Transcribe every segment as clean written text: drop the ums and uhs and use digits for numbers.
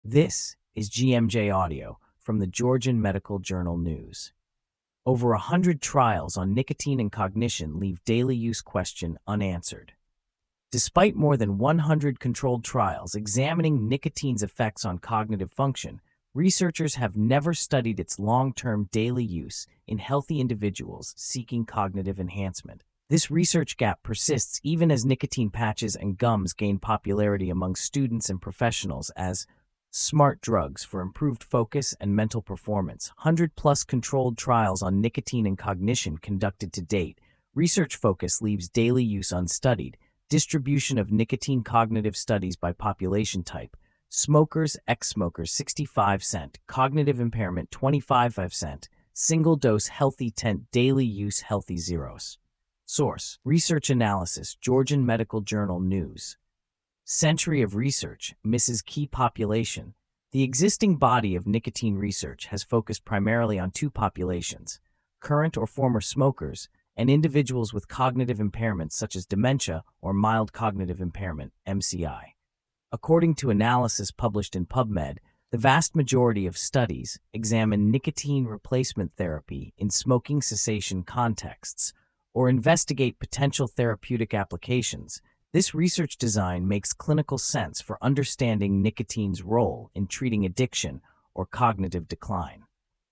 This is GMJ Audio from the Georgian Medical Journal News. Over 100 trials on nicotine and cognition leave daily use question unanswered. Despite more than 100 controlled trials examining nicotine's effects on cognitive function, researchers have never studied its long-term daily use in healthy individuals seeking cognitive enhancement. This research gap persists even as nicotine patches and gums gain popularity among students and professionals as smart drugs for improved focus and mental performance. 100-plus controlled trials on nicotine and cognition conducted to date. Research focus leaves daily use unstudied. Distribution of nicotine cognitive studies by population type. Smokers, ex-smokers 65%, cognitive impairment 25%, single-dose healthy 10, daily use healthy zeros. Source: Research Analysis, Georgian Medical Journal News. Century of research misses key population. The existing body of nicotine research has focused primarily on two populations: current or former smokers and individuals with cognitive impairments such as dementia or mild cognitive impairment, MCI. According to analysis published in PubMed, the vast majority of studies examine nicotine replacement therapy in smoking cessation contexts or investigate potential therapeutic applications. This research design makes clinical sense for understanding nicotine's role in treating addiction or cognitive decline.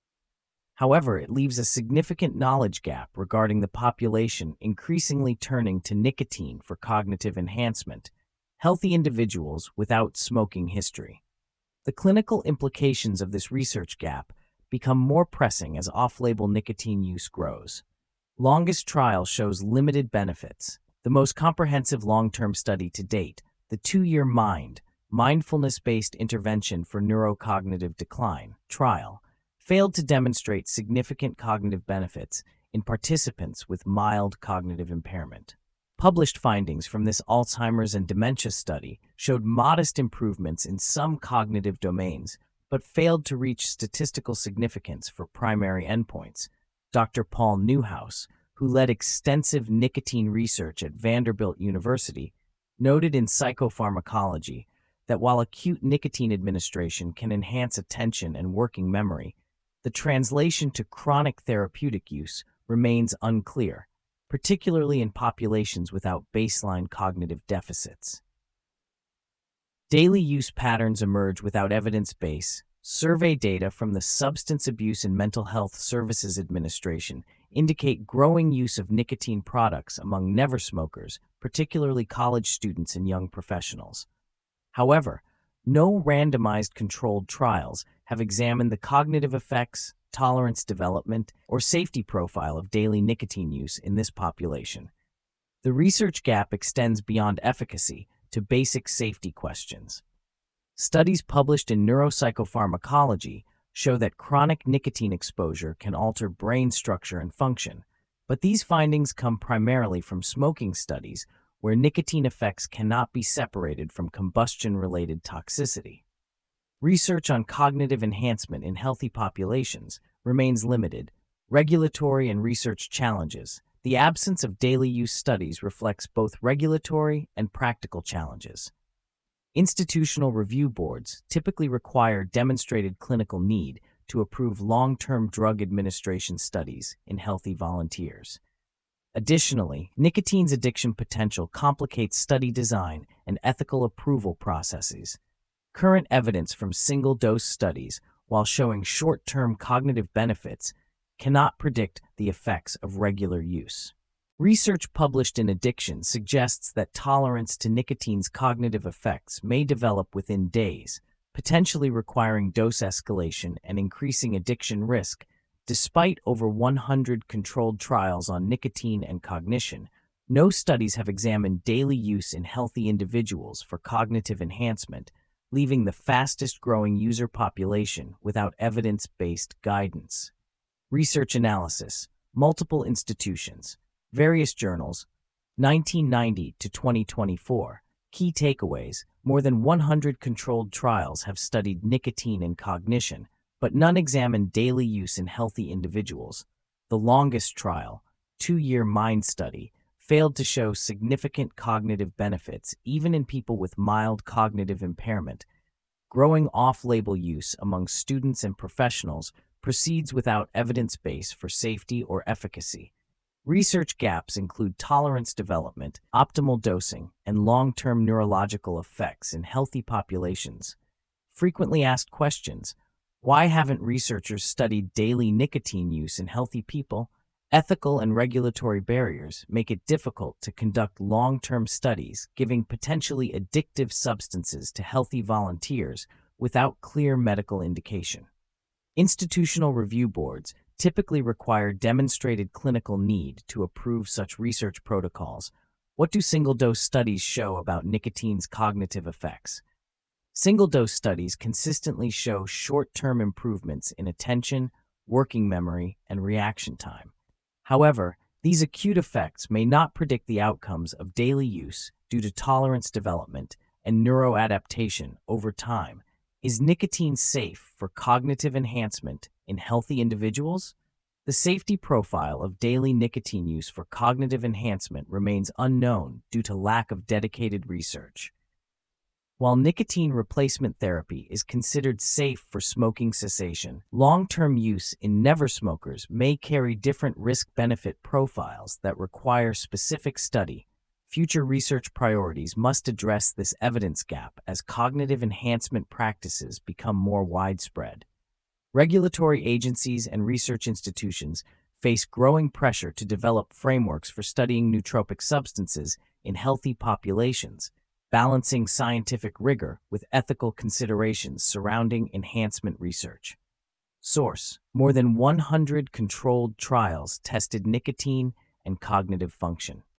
However, it leaves a significant knowledge gap regarding the population increasingly turning to nicotine for cognitive enhancement, healthy individuals without smoking history. The clinical implications of this research gap become more pressing as off-label nicotine use grows. Longest trial shows limited benefits. The most comprehensive long-term study to date, the 2-year Mindfulness-Based Intervention for Neurocognitive Decline trial, failed to demonstrate significant cognitive benefits in participants with mild cognitive impairment. Published findings from this Alzheimer's and dementia study showed modest improvements in some cognitive domains, but failed to reach statistical significance for primary endpoints. Dr. Paul Newhouse, who led extensive nicotine research at Vanderbilt University, noted in Psychopharmacology that while acute nicotine administration can enhance attention and working memory, the translation to chronic therapeutic use remains unclear, particularly in populations without baseline cognitive deficits. Daily use patterns emerge without evidence base. Survey data from the Substance Abuse and Mental Health Services Administration indicate growing use of nicotine products among never smokers, particularly college students and young professionals. However, no randomized controlled trials have examined the cognitive effects, tolerance development, or safety profile of daily nicotine use in this population. The research gap extends beyond efficacy to basic safety questions. Studies published in Neuropsychopharmacology show that chronic nicotine exposure can alter brain structure and function, but these findings come primarily from smoking studies where nicotine effects cannot be separated from combustion-related toxicity. Research on cognitive enhancement in healthy populations remains limited. Regulatory and research challenges. The absence of daily use studies reflects both regulatory and practical challenges. Institutional review boards typically require demonstrated clinical need to approve long-term drug administration studies in healthy volunteers. Additionally, nicotine's addiction potential complicates study design and ethical approval processes. Current evidence from single-dose studies, while showing short-term cognitive benefits, cannot predict the effects of regular use. Research published in Addiction suggests that tolerance to nicotine's cognitive effects may develop within days, potentially requiring dose escalation and increasing addiction risk. Despite over 100 controlled trials on nicotine and cognition, no studies have examined daily use in healthy individuals for cognitive enhancement, leaving the fastest-growing user population without evidence-based guidance. Research analysis, multiple institutions, various journals, 1990 to 2024. Key takeaways: more than 100 controlled trials have studied nicotine and cognition, but none examined daily use in healthy individuals. The longest trial, 2-year Mind study, failed to show significant cognitive benefits even in people with mild cognitive impairment. Growing off-label use among students and professionals proceeds without evidence base for safety or efficacy. Research gaps include tolerance development, optimal dosing, and long-term neurological effects in healthy populations. Frequently asked questions: why haven't researchers studied daily nicotine use in healthy people? Ethical and regulatory barriers make it difficult to conduct long-term studies giving potentially addictive substances to healthy volunteers without clear medical indication. Institutional review boards typically require demonstrated clinical need to approve such research protocols. What do single-dose studies show about nicotine's cognitive effects? Single-dose studies consistently show short-term improvements in attention, working memory, and reaction time. However, these acute effects may not predict the outcomes of daily use due to tolerance development and neuroadaptation over time. Is nicotine safe for cognitive enhancement in healthy individuals? The safety profile of daily nicotine use for cognitive enhancement remains unknown due to lack of dedicated research. While nicotine replacement therapy is considered safe for smoking cessation, long-term use in never smokers may carry different risk-benefit profiles that require specific study. Future research priorities must address this evidence gap as cognitive enhancement practices become more widespread. Regulatory agencies and research institutions face growing pressure to develop frameworks for studying nootropic substances in healthy populations, balancing scientific rigor with ethical considerations surrounding enhancement research. Source: more than 100 controlled trials tested nicotine and cognitive function.